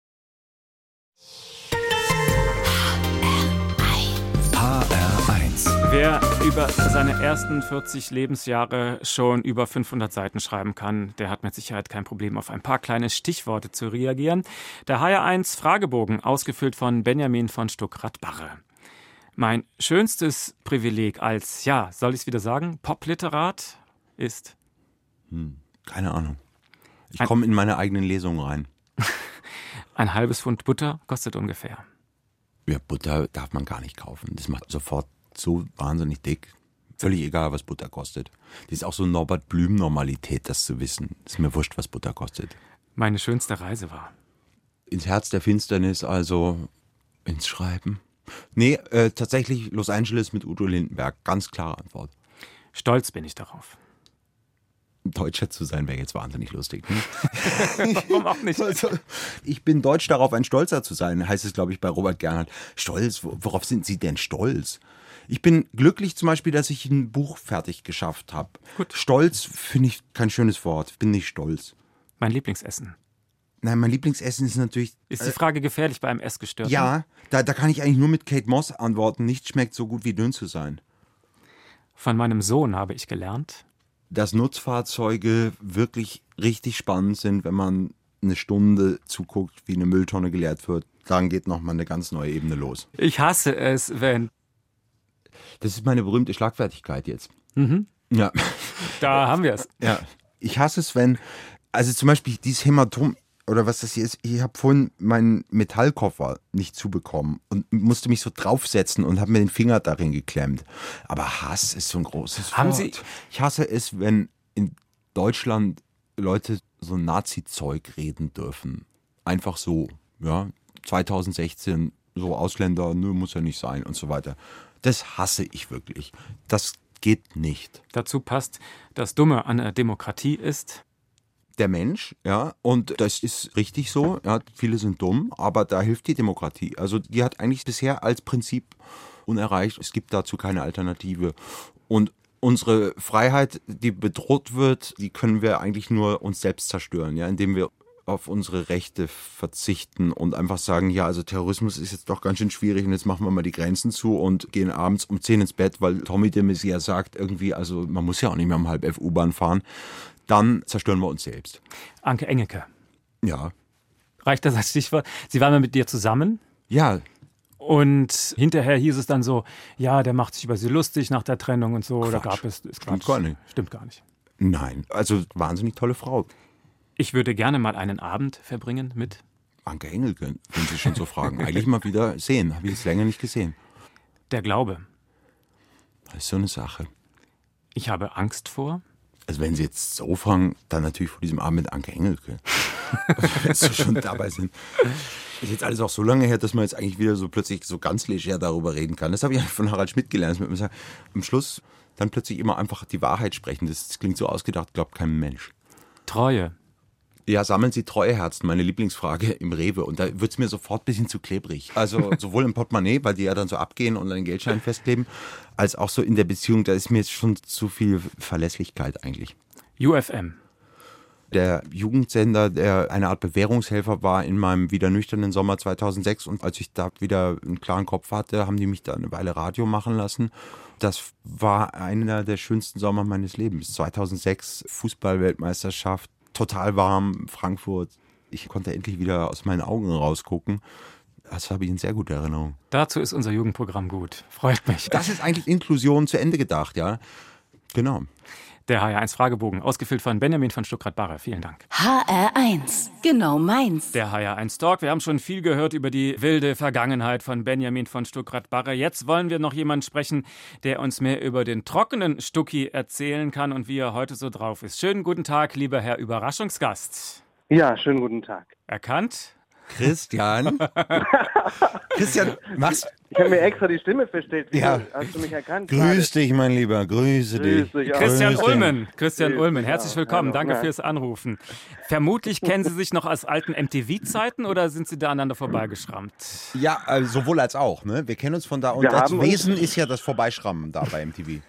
HR1. Wer über seine ersten 40 Lebensjahre schon über 500 Seiten schreiben kann, der hat mit Sicherheit kein Problem, auf ein paar kleine Stichworte zu reagieren. Der HR1 Fragebogen, ausgefüllt von Benjamin von Stuttgart-Barre. Mein schönstes Privileg als, soll ich es wieder sagen, Popliterat ist? Keine Ahnung. Ich komme in meine eigenen Lesungen rein. Ein halbes Pfund Butter kostet ungefähr. Ja, Butter darf man gar nicht kaufen. Das macht sofort so wahnsinnig dick. Völlig egal, was Butter kostet. Das ist auch so Norbert Blüm-Normalität, das zu wissen. Ist mir wurscht, was Butter kostet. Meine schönste Reise war? Ins Herz der Finsternis, also ins Schreiben. Nee, tatsächlich Los Angeles mit Udo Lindenberg. Ganz klare Antwort. Stolz bin ich darauf. Deutscher zu sein wäre jetzt wahnsinnig lustig. Ne? Warum auch nicht? Also, ich bin deutsch darauf, ein Stolzer zu sein, heißt es, glaube ich, bei Robert Gernhardt. Stolz, worauf sind Sie denn stolz? Ich bin glücklich zum Beispiel, dass ich ein Buch fertig geschafft habe. Stolz finde ich kein schönes Wort. Ich bin nicht stolz. Mein Lieblingsessen. Nein, mein Lieblingsessen ist natürlich... Ist die Frage gefährlich bei einem Essgestörten? Ja, da kann ich eigentlich nur mit Kate Moss antworten. Nichts schmeckt so gut wie dünn zu sein. Von meinem Sohn habe ich gelernt, dass Nutzfahrzeuge wirklich richtig spannend sind, wenn man eine Stunde zuguckt, wie eine Mülltonne geleert wird. Dann geht nochmal eine ganz neue Ebene los. Ich hasse es, wenn... Das ist meine berühmte Schlagfertigkeit jetzt. Ja. Da haben wir es. Ja. Ich hasse es, wenn... Also zum Beispiel dieses Hämatom... Oder was das hier ist, ich habe vorhin meinen Metallkoffer nicht zubekommen und musste mich so draufsetzen und habe mir den Finger darin geklemmt. Aber Hass ist so ein großes Wort. Ich hasse es, wenn in Deutschland Leute so Nazi-Zeug reden dürfen. Einfach so, ja. 2016, so Ausländer, nö, muss ja nicht sein und so weiter. Das hasse ich wirklich. Das geht nicht. Dazu passt, das Dumme an der Demokratie ist... Der Mensch, ja, und das ist richtig so, ja, viele sind dumm, aber da hilft die Demokratie. Also die hat eigentlich bisher als Prinzip unerreicht, es gibt dazu keine Alternative. Und unsere Freiheit, die bedroht wird, die können wir eigentlich nur uns selbst zerstören, ja, indem wir auf unsere Rechte verzichten und einfach sagen, ja, also Terrorismus ist jetzt doch ganz schön schwierig und jetzt machen wir mal die Grenzen zu und gehen abends um 10 ins Bett, weil Tommy de Maizière sagt irgendwie, also man muss ja auch nicht mehr um 10:30 U-Bahn fahren, dann zerstören wir uns selbst. Anke Engelke. Ja. Reicht das als Stichwort? Sie waren mal mit dir zusammen? Ja. Und hinterher hieß es dann so, ja, der macht sich über sie lustig nach der Trennung und so. Quatsch. Da gab es Stimmt gar nicht. Stimmt gar nicht. Nein, also wahnsinnig tolle Frau. Ich würde gerne mal einen Abend verbringen mit Anke Engelke, wenn Sie schon so fragen. Eigentlich mal wieder sehen, habe ich jetzt länger nicht gesehen. der Glaube. Das ist so eine Sache. Ich habe Angst vor. Also wenn Sie jetzt so fragen, dann natürlich vor diesem Abend mit Anke Engelke. Wenn Sie schon dabei sind. Ist jetzt alles auch so lange her, dass man jetzt eigentlich wieder so plötzlich so ganz leger darüber reden kann. Das habe ich eigentlich von Harald Schmidt gelernt. Dass man sagt, am Schluss dann plötzlich immer einfach die Wahrheit sprechen. Das klingt so ausgedacht, glaubt kein Mensch. Treue. Ja, sammeln Sie Treueherzen, meine Lieblingsfrage im Rewe. Und da wird es mir sofort ein bisschen zu klebrig. Also sowohl im Portemonnaie, weil die ja dann so abgehen und einen Geldschein festkleben, als auch so in der Beziehung. Da ist mir jetzt schon zu viel Verlässlichkeit eigentlich. UFM. Der Jugendsender, der eine Art Bewährungshelfer war in meinem wieder nüchternen Sommer 2006. Und als ich da wieder einen klaren Kopf hatte, haben die mich da eine Weile Radio machen lassen. Das war einer der schönsten Sommer meines Lebens. 2006, Fußball-Weltmeisterschaft, total warm, Frankfurt. Ich konnte endlich wieder aus meinen Augen rausgucken. Das habe ich in sehr guter Erinnerung. Dazu ist unser Jugendprogramm gut. Freut mich. Das ist eigentlich Inklusion zu Ende gedacht, ja. Genau. Der HR1-Fragebogen, ausgefüllt von Benjamin von Stuckrad-Barre. Vielen Dank. HR1, genau meins. Der HR1-Talk. Wir haben schon viel gehört über die wilde Vergangenheit von Benjamin von Stuckrad-Barre. Jetzt wollen wir noch jemanden sprechen, der uns mehr über den trockenen Stucki erzählen kann und wie er heute so drauf ist. Schönen guten Tag, lieber Herr Überraschungsgast. Ja, schönen guten Tag. Erkannt? Christian? Christian, machst Ich habe mir extra die Stimme verstellt. Ja. Hast du mich erkannt? Grüß dich, mein Lieber, grüße dich. Grüß dich auch. Christian Grüß dich. Ulmen. Christian Grüß Ulmen, dich herzlich auch. willkommen. Hallo. Danke Ja. fürs Anrufen. Vermutlich kennen Sie sich noch aus alten MTV-Zeiten oder sind Sie da aneinander vorbeigeschrammt? Ja, sowohl als auch. Ne? Wir kennen uns von da. Und Wir das haben uns- Wesen ist ja das Vorbeischrammen da bei MTV.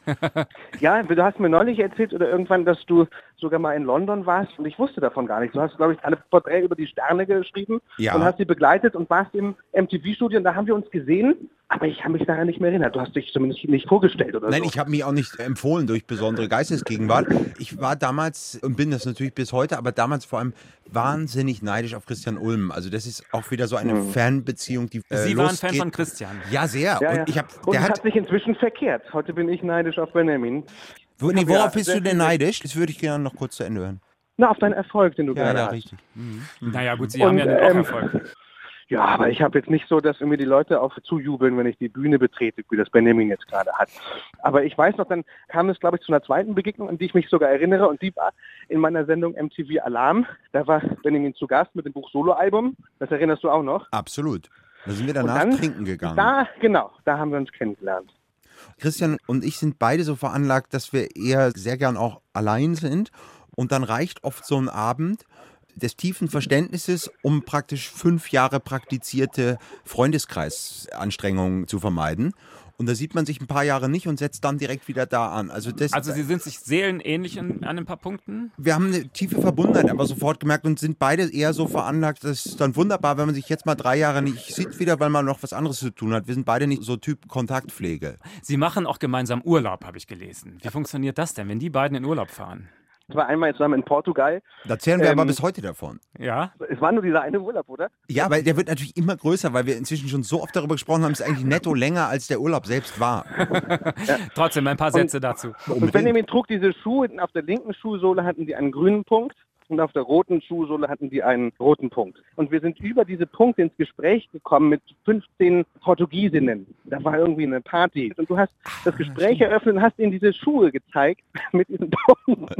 Ja, du hast mir neulich erzählt oder irgendwann, dass du sogar mal in London warst und ich wusste davon gar nichts. Du hast, glaube ich, eine Porträt über die Sterne geschrieben Ja. und hast sie begleitet und warst im MTV-Studio und da haben wir uns gesehen, aber ich kann mich daran nicht mehr erinnern. Du hast dich zumindest nicht vorgestellt oder Nein, so. ich habe mich auch nicht empfohlen durch besondere Geistesgegenwart. Ich war damals und bin das natürlich bis heute, aber damals vor allem wahnsinnig neidisch auf Christian Ulm. Also das ist auch wieder so eine Fanbeziehung, die Sie waren Fan losgeht. von Christian. Ja, sehr. Ja, und ja. ich habe, und der es hat. hat sich inzwischen verkehrt. Heute bin ich neidisch auf Benjamin. Nee, Ja, worauf bist sehr du denn viel- neidisch? Das würde ich gerne noch kurz zu Ende hören. Na, auf deinen Erfolg, den du Ja, gerade ja, hast. richtig. Naja gut, Sie Und, haben ja den auch Erfolg. Ja, aber ich habe jetzt nicht so, dass mir die Leute auch zujubeln, wenn ich die Bühne betrete, wie das Benjamin jetzt gerade hat. Aber ich weiß noch, dann kam es, glaube ich, zu einer zweiten Begegnung, an die ich mich sogar erinnere. Und die war in meiner Sendung MTV Alarm. Da war Benjamin zu Gast mit dem Buch Soloalbum. Das erinnerst du auch noch. Absolut. Da sind wir Und danach dann- trinken gegangen. Da haben wir uns kennengelernt. Christian und ich sind beide so veranlagt, dass wir eher sehr gern auch allein sind. Und dann reicht oft so ein Abend des tiefen Verständnisses, um praktisch 5 Jahre praktizierte Freundeskreisanstrengungen zu vermeiden. Und da sieht man sich ein paar Jahre nicht und setzt dann direkt wieder da an. Also Sie sind sich seelenähnlich an ein paar Punkten? wir haben eine tiefe Verbundenheit aber sofort gemerkt und sind beide eher so veranlagt, das ist dann wunderbar, wenn man sich jetzt mal 3 Jahre nicht sieht wieder, weil man noch was anderes zu tun hat. Wir sind beide nicht so Typ Kontaktpflege. Sie machen auch gemeinsam Urlaub, habe ich gelesen. Wie funktioniert das denn, wenn die beiden in Urlaub fahren? Es war einmal zusammen in Portugal. Da erzählen wir aber bis heute davon. Ja? Es war nur dieser eine Urlaub, oder? Ja, weil der wird natürlich immer größer, weil wir inzwischen schon so oft darüber gesprochen haben, es ist eigentlich netto länger, als der Urlaub selbst war. Trotzdem ein paar Sätze dazu. Und Benjamin trug diese Schuhe, auf der linken Schuhsohle hatten die einen grünen Punkt und auf der roten Schuhsohle hatten die einen roten Punkt. Und wir sind über diese Punkte ins Gespräch gekommen mit 15 Portugiesinnen. Da war irgendwie eine Party. Und du hast das Gespräch eröffnet und hast ihnen diese Schuhe gezeigt mit diesen Punkten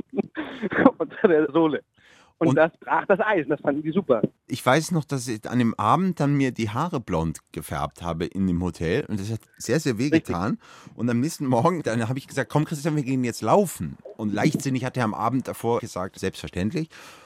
unter der Sohle. Und das brach das Eis, das fanden die super. Ich weiß noch, dass ich an dem Abend dann mir die Haare blond gefärbt habe in dem Hotel und das hat sehr, sehr weh getan. Und am nächsten Morgen, dann habe ich gesagt, komm Christian, wir gehen jetzt laufen. Und leichtsinnig hat er am Abend davor gesagt, selbstverständlich.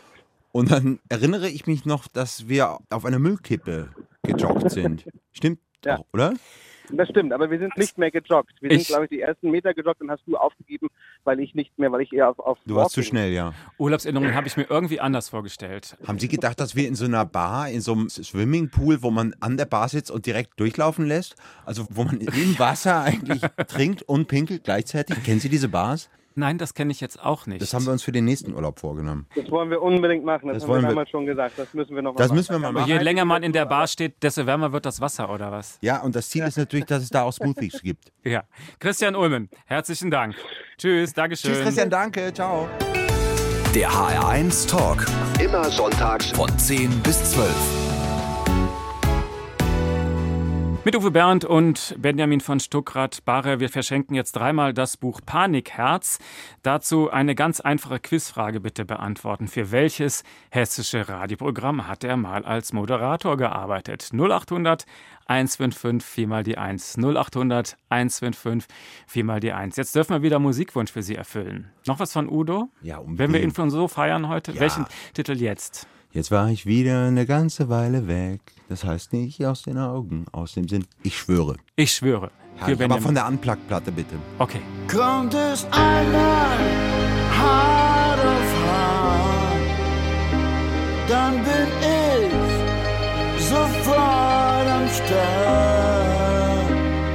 Und dann erinnere ich mich noch, dass wir auf einer Müllkippe gejoggt sind. Stimmt Ja. auch, oder? Das stimmt, aber wir sind nicht mehr gejoggt. Wir sind, glaube ich, die ersten Meter gejoggt und hast du aufgegeben, weil ich eher auf Du warst zu schnell, ja. Urlaubserinnerungen habe ich mir irgendwie anders vorgestellt. Haben Sie gedacht, dass wir in so einer Bar, in so einem Swimmingpool, wo man an der Bar sitzt und direkt durchlaufen lässt? Also wo man im Wasser eigentlich trinkt und pinkelt gleichzeitig? Kennen Sie diese Bars? Nein, das kenne ich jetzt auch nicht. Das haben wir uns für den nächsten Urlaub vorgenommen. Das wollen wir unbedingt machen, das haben wir damals schon gesagt. Das müssen wir noch mal machen. Je länger man in der Bar steht, desto wärmer wird das Wasser, oder was? Ja, und das Ziel ist natürlich, dass es da auch Smoothies gibt. Ja. Christian Ulmen, herzlichen Dank. Tschüss, Dankeschön. Tschüss Christian, danke, ciao. Der HR1 Talk. Immer sonntags von 10 bis 12. Mit Uwe Bernd und Benjamin von Stuckrad-Barre. Wir verschenken jetzt 3-mal das Buch Panikherz. Dazu eine ganz einfache Quizfrage bitte beantworten. Für welches hessische Radioprogramm hat er mal als Moderator gearbeitet? 0800 155 4 mal die 1. 0800 155 4 mal die 1. Jetzt dürfen wir wieder Musikwunsch für Sie erfüllen. Noch was von Udo? Ja, unbedingt. Wenn wir ihn von so feiern heute? Ja. Welchen Titel jetzt? Jetzt war ich wieder eine ganze Weile weg. Das heißt nicht aus den Augen, aus dem Sinn. Ich schwöre. Ich schwöre. Ja, aber von der Unplugged-Platte bitte. Okay. Kommt es einmal hart auf hart, dann bin ich sofort am Start.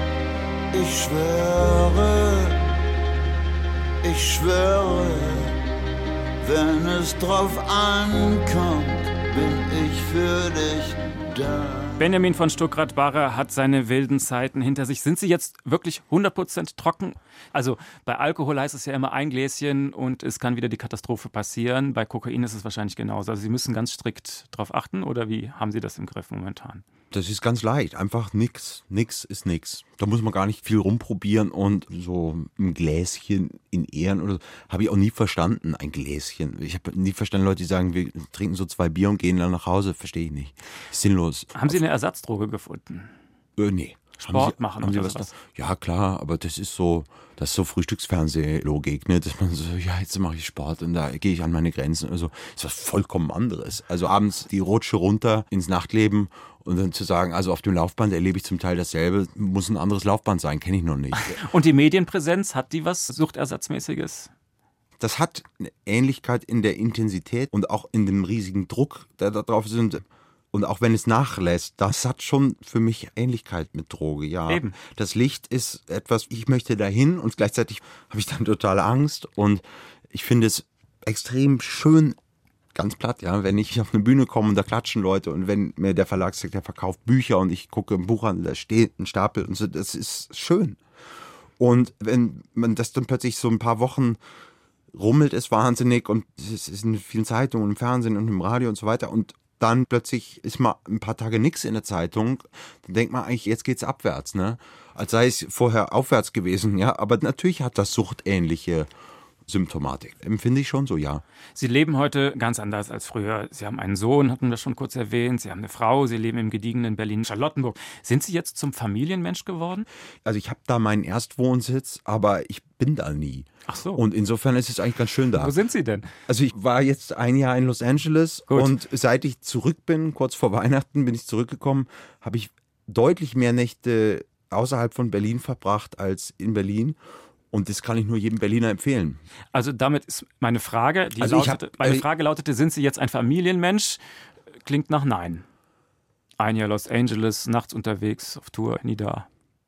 Ich schwöre, wenn es drauf ankommt, bin ich für dich da. Benjamin von Stuckrad-Barre hat seine wilden Zeiten hinter sich. Sind Sie jetzt wirklich 100% trocken? Also bei Alkohol heißt es ja immer ein Gläschen und es kann wieder die Katastrophe passieren. Bei Kokain ist es wahrscheinlich genauso. Also Sie müssen ganz strikt darauf achten oder wie haben Sie das im Griff momentan? Das ist ganz leicht, einfach nix. Nix ist nix. Da muss man gar nicht viel rumprobieren und so ein Gläschen in Ehren oder so. Habe ich auch nie verstanden, ein Gläschen. Ich habe nie verstanden, Leute, die sagen, wir trinken so 2 Bier und gehen dann nach Hause. Verstehe ich nicht. Ist sinnlos. Haben Sie eine Ersatzdroge gefunden? Nee. Sport machen haben Sie oder was? Ja, klar, aber das ist so Frühstücksfernsehlogik, ne? Dass man so, ja, jetzt mache ich Sport und da gehe ich an meine Grenzen. Also ist was vollkommen anderes. Also abends die Rutsche runter ins Nachtleben und dann zu sagen, also auf dem Laufband erlebe ich zum Teil dasselbe, muss ein anderes Laufband sein, kenne ich noch nicht. Und die Medienpräsenz, hat die was Suchtersatzmäßiges? Das hat eine Ähnlichkeit in der Intensität und auch in dem riesigen Druck, der da drauf ist. Und auch wenn es nachlässt, das hat schon für mich Ähnlichkeit mit Droge, ja. Eben. Das Licht ist etwas, ich möchte dahin und gleichzeitig habe ich dann totale Angst und ich finde es extrem schön, ganz platt, ja, wenn ich auf eine Bühne komme und da klatschen Leute und wenn mir der Verlag sagt, der verkauft Bücher und ich gucke im Buchhandel, da steht ein Stapel und so, das ist schön. Und wenn man das dann plötzlich so ein paar Wochen rummelt, ist wahnsinnig und es ist in vielen Zeitungen und im Fernsehen und im Radio und so weiter und dann plötzlich ist mal ein paar Tage nichts in der Zeitung, dann denkt man eigentlich, jetzt geht's abwärts, ne? Als sei es vorher aufwärts gewesen, ja. Aber natürlich hat das suchtähnliche Symptomatik. Empfinde ich schon so, ja. Sie leben heute ganz anders als früher. Sie haben einen Sohn, hatten wir schon kurz erwähnt. Sie haben eine Frau, Sie leben im gediegenen Berlin-Charlottenburg. Sind Sie jetzt zum Familienmensch geworden? Also ich habe da meinen Erstwohnsitz, aber ich bin da nie. Ach so. Und insofern ist es eigentlich ganz schön da. Wo sind Sie denn? Also ich war jetzt ein Jahr in Los Angeles. Gut. Und seit ich zurück bin, kurz vor Weihnachten bin ich zurückgekommen, habe ich deutlich mehr Nächte außerhalb von Berlin verbracht als in Berlin. Und das kann ich nur jedem Berliner empfehlen. Also damit ist meine Frage, meine Frage lautete, sind Sie jetzt ein Familienmensch? Klingt nach Nein. Ein Jahr Los Angeles, nachts unterwegs, auf Tour, nie da.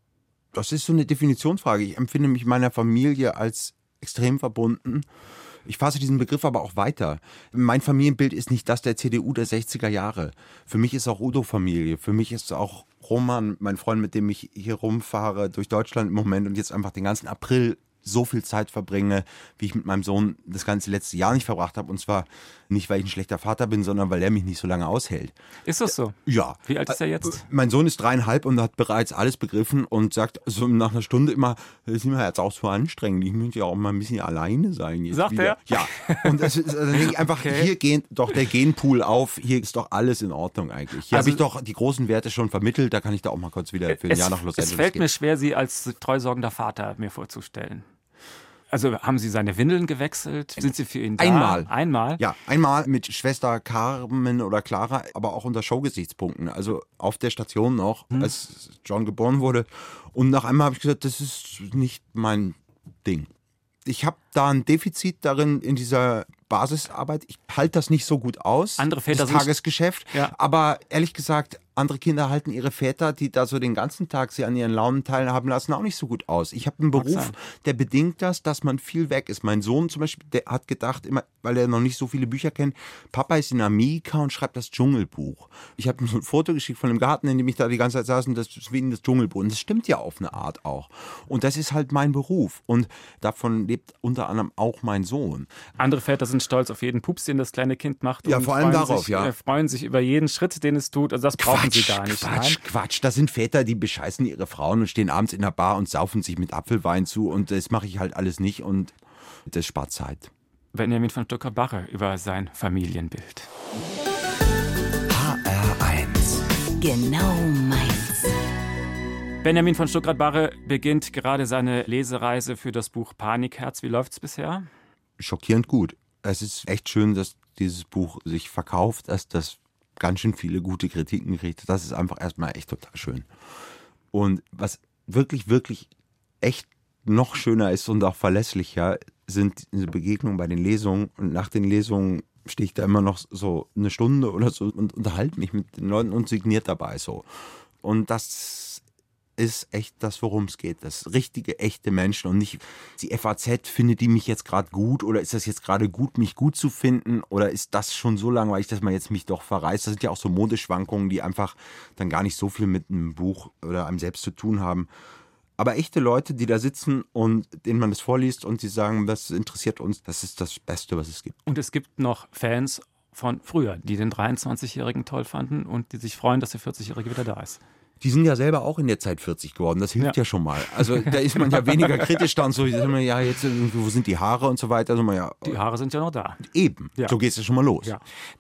Das ist so eine Definitionsfrage. Ich empfinde mich meiner Familie als extrem verbunden. Ich fasse diesen Begriff aber auch weiter. Mein Familienbild ist nicht das der CDU der 60er Jahre. Für mich ist auch Udo-Familie. Für mich ist auch Roman, mein Freund, mit dem ich hier rumfahre durch Deutschland im Moment und jetzt einfach den ganzen April so viel Zeit verbringe, wie ich mit meinem Sohn das ganze letzte Jahr nicht verbracht habe. Und zwar nicht, weil ich ein schlechter Vater bin, sondern weil er mich nicht so lange aushält. Ist das so? Ja. Wie alt ist er jetzt? Mein Sohn ist 3,5 und hat bereits alles begriffen und sagt so nach einer Stunde immer, das ist mir jetzt auch so anstrengend, ich möchte ja auch mal ein bisschen alleine sein. Jetzt sagt wieder. er? Ja. Und das ist, dann denke ich einfach, okay. Hier geht doch der Genpool auf, hier ist doch alles in Ordnung eigentlich. Hier habe ich doch die großen Werte schon vermittelt, da kann ich da auch mal kurz wieder für ein Jahr nach Los Angeles gehen. Es fällt gehen. mir schwer, Sie als treusorgender Vater mir vorzustellen. Also haben Sie seine Windeln gewechselt? Sind Sie für ihn da? Einmal? Ja, einmal mit Schwester Carmen oder Clara, aber auch unter Showgesichtspunkten. Also auf der Station noch, als John geboren wurde. Und nach einmal habe ich gesagt, das ist nicht mein Ding. Ich habe da ein Defizit darin in dieser Basisarbeit. Ich halte das nicht so gut aus, andere Väter das Tagesgeschäft. Ja. Aber ehrlich gesagt, andere Kinder halten ihre Väter, die da so den ganzen Tag sie an ihren Launen teilhaben lassen, auch nicht so gut aus. Ich habe einen Beruf, der bedingt das, dass man viel weg ist. Mein Sohn zum Beispiel, der hat gedacht, immer, weil er noch nicht so viele Bücher kennt, Papa ist in Amerika und schreibt das Dschungelbuch. Ich habe ihm so ein Foto geschickt von dem Garten, in dem ich da die ganze Zeit saß, und das ist wie das Dschungelbuch. Und das stimmt ja auf eine Art auch. Und das ist halt mein Beruf. Und davon lebt unter anderem auch mein Sohn. Andere Väter sind stolz auf jeden Pups, den das kleine Kind macht. Ja, und vor allem darauf, freuen sich über jeden Schritt, den es tut. Also das brauchen sie gar nicht. Quatsch. Das sind Väter, die bescheißen ihre Frauen und stehen abends in der Bar und saufen sich mit Apfelwein zu. Und das mache ich halt alles nicht. Und das spart Zeit. Benjamin von Stuckrad-Barre über sein Familienbild. HR1. Genau meins. Benjamin von Stuckrad-Barre beginnt gerade seine Lesereise für das Buch Panikherz. Wie läuft's bisher? Schockierend gut. Es ist echt schön, dass dieses Buch sich verkauft, dass das ganz schön viele gute Kritiken kriegt. Das ist einfach erstmal echt total schön. Und was wirklich, wirklich echt noch schöner ist und auch verlässlicher, sind diese Begegnungen bei den Lesungen. Und nach den Lesungen stehe ich da immer noch so eine Stunde oder so und unterhalte mich mit den Leuten und signiert dabei so. Und das ist echt das, worum es geht. Das richtige, echte Menschen und nicht die FAZ, findet die mich jetzt gerade gut oder ist das jetzt gerade gut, mich gut zu finden oder ist das schon so langweilig, dass man jetzt mich doch verreißt. Das sind ja auch so Modeschwankungen, die einfach dann gar nicht so viel mit einem Buch oder einem selbst zu tun haben. Aber echte Leute, die da sitzen und denen man das vorliest und die sagen, das interessiert uns, das ist das Beste, was es gibt. Und es gibt noch Fans von früher, die den 23-Jährigen toll fanden und die sich freuen, dass der 40-Jährige wieder da ist. Die sind ja selber auch in der Zeit 40 geworden, das hilft ja schon mal. Also da ist man ja weniger kritisch da und so, ja, jetzt, wo sind die Haare und so weiter. Also, ja, die Haare sind ja noch da. Eben, so geht es schon mal los. Ja.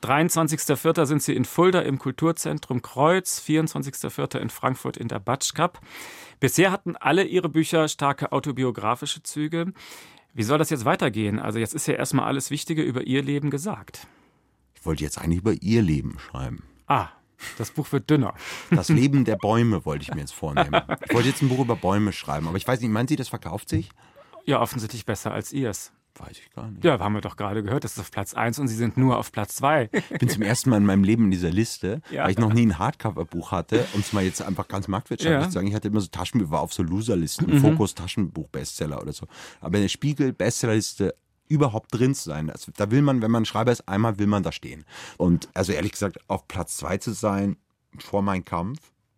23.04. sind Sie in Fulda im Kulturzentrum Kreuz, 24.04. in Frankfurt in der Batsch Cup. Bisher hatten alle Ihre Bücher starke autobiografische Züge. Wie soll das jetzt weitergehen? Also jetzt ist ja erstmal alles Wichtige über Ihr Leben gesagt. Ich wollte jetzt eigentlich über Ihr Leben schreiben. Das Buch wird dünner. Das Leben der Bäume wollte ich mir jetzt vornehmen. Ich wollte jetzt ein Buch über Bäume schreiben, aber ich weiß nicht, meinen Sie, das verkauft sich? Ja, offensichtlich besser als Ihrs. Weiß ich gar nicht. Ja, haben wir doch gerade gehört, das ist auf Platz 1 und Sie sind nur auf Platz 2. Ich bin zum ersten Mal in meinem Leben in dieser Liste, weil ich noch nie ein Hardcover-Buch hatte, um es mal jetzt einfach ganz marktwirtschaftlich zu sagen. Ich hatte immer so Taschenbücher, war auf so Loserlisten, Fokus Taschenbuch-Bestseller oder so. Aber in der Spiegel-Bestsellerliste überhaupt drin zu sein. Also, da will man, wenn man Schreiber ist, einmal will man da stehen. Und also ehrlich gesagt, auf Platz 2 zu sein, vor Mein Kampf,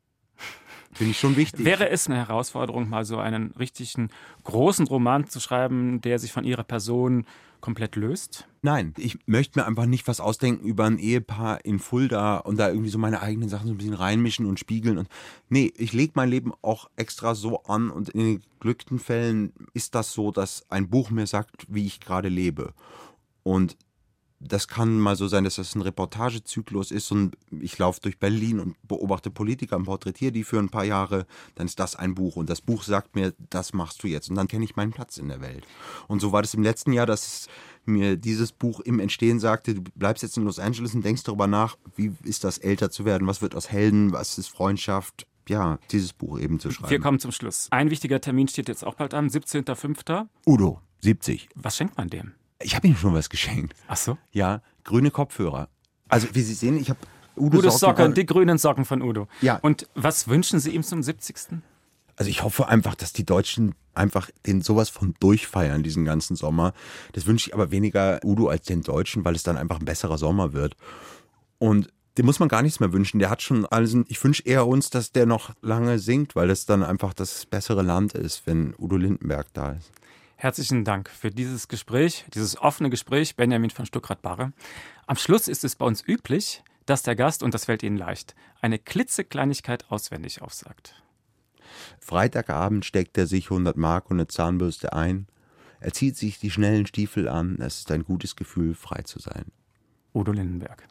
finde ich schon wichtig. Wäre es eine Herausforderung, mal so einen richtigen großen Roman zu schreiben, der sich von Ihrer Person komplett löst? Nein, ich möchte mir einfach nicht was ausdenken über ein Ehepaar in Fulda und da irgendwie so meine eigenen Sachen so ein bisschen reinmischen und spiegeln. Und nee, ich lege mein Leben auch extra so an und in den glücklichen Fällen ist das so, dass ein Buch mir sagt, wie ich gerade lebe. Und das kann mal so sein, dass das ein Reportagezyklus ist und ich laufe durch Berlin und beobachte Politiker und porträtiere die für ein paar Jahre, dann ist das ein Buch und das Buch sagt mir, das machst du jetzt und dann kenne ich meinen Platz in der Welt. Und so war das im letzten Jahr, dass mir dieses Buch im Entstehen sagte, du bleibst jetzt in Los Angeles und denkst darüber nach, wie ist das, älter zu werden, was wird aus Helden, was ist Freundschaft, ja, dieses Buch eben zu schreiben. Wir kommen zum Schluss. Ein wichtiger Termin steht jetzt auch bald an, 17.05. Udo, 70. Was schenkt man dem? Ich habe ihm schon was geschenkt. Ach so? Ja, grüne Kopfhörer. Also wie Sie sehen, ich habe Udos Socken, die grünen Socken von Udo. Ja. Und was wünschen Sie ihm zum 70.? Also ich hoffe einfach, dass die Deutschen einfach den sowas von durchfeiern, diesen ganzen Sommer. Das wünsche ich aber weniger Udo als den Deutschen, weil es dann einfach ein besserer Sommer wird. Und dem muss man gar nichts mehr wünschen. Der hat schon alles. Ich wünsche eher uns, dass der noch lange singt, weil das dann einfach das bessere Land ist, wenn Udo Lindenberg da ist. Herzlichen Dank für dieses Gespräch, dieses offene Gespräch, Benjamin von Stuckrad-Barre. Am Schluss ist es bei uns üblich, dass der Gast, und das fällt Ihnen leicht, eine klitzekleinigkeit auswendig aufsagt. Freitagabend steckt er sich 100 Mark und eine Zahnbürste ein. Er zieht sich die schnellen Stiefel an. Es ist ein gutes Gefühl, frei zu sein. Udo Lindenberg.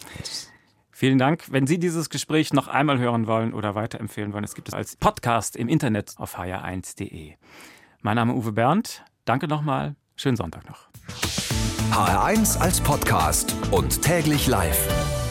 Vielen Dank. Wenn Sie dieses Gespräch noch einmal hören wollen oder weiterempfehlen wollen, es gibt es als Podcast im Internet auf hr1.de. Mein Name ist Uwe Bernd. Danke nochmal. Schönen Sonntag noch. HR1 als Podcast und täglich live.